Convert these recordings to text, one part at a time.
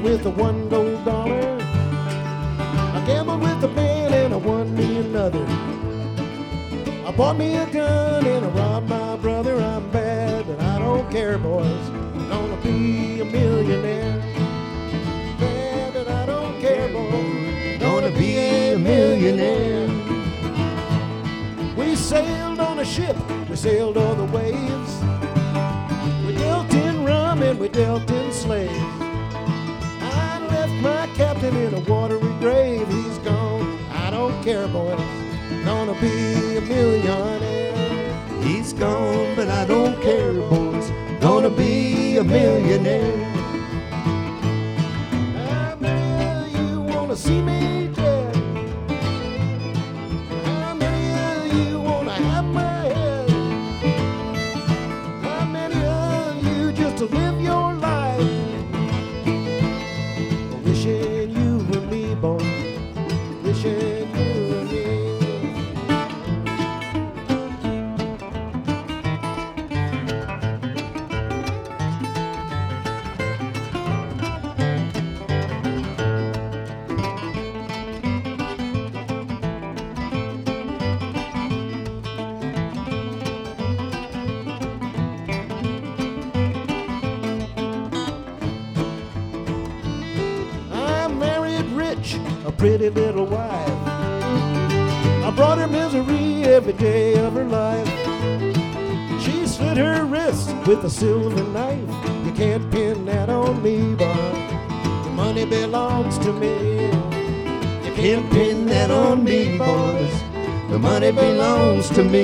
with the $1 gold. I gambled with a man and I won me another. I bought me a gun and I robbed my brother. I'm bad, but I don't care, boys. I'm gonna be a millionaire. Bad, but I don't care, boys. Gonna be a millionaire. We sailed on a ship, we sailed all the waves. We dealt in rum and we dealt in slaves. I left my captain in a watery grave. He's gone, I don't care, boys. Gonna be a millionaire. He's gone, but I don't care, boys. Gonna be a millionaire. How many of you wanna see me dead? How many of you wanna have my head? How many of you just to live your life? Wishing you were me, boy. Wishing you were me. A pretty little wife. I brought her misery every day of her life. She slit her wrist with a silver knife. You can't pin that on me, boy. The money belongs to me. You can't pin that on me, boys. The money belongs to me.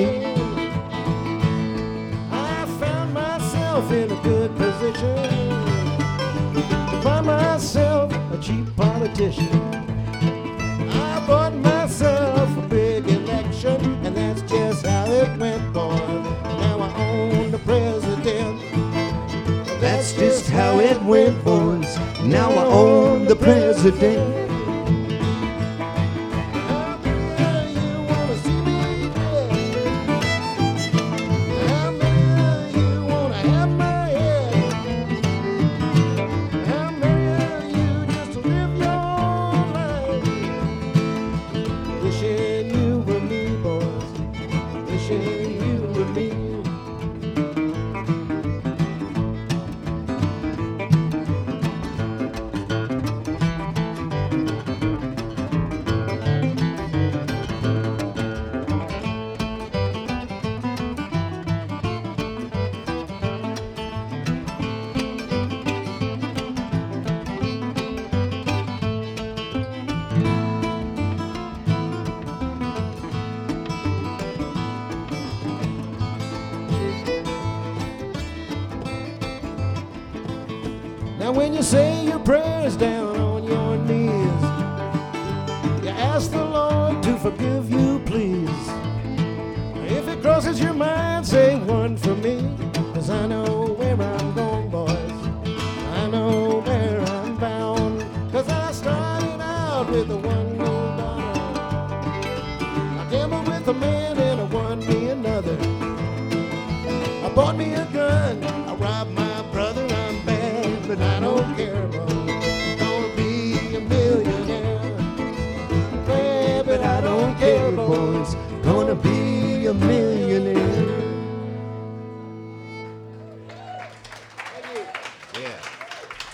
I found myself in a good position to buy myself a cheap politician. I bought myself a big election, and that's just how it went, boy. Now I own the president. That's just how it went, boys. Now I own the president. Now when you say your prayers down on your knees, you ask the Lord to forgive you, please. If it crosses your mind, say one for me, 'cause I know where I'm going, boys. I know where I'm bound, 'cause I started out with a $1 I gambled with a man and I won me another. I bought me a gun, I robbed my brother. I'm bad, but I don't care, boy. Gonna be a millionaire. Bad, but I don't care, boys. Gonna be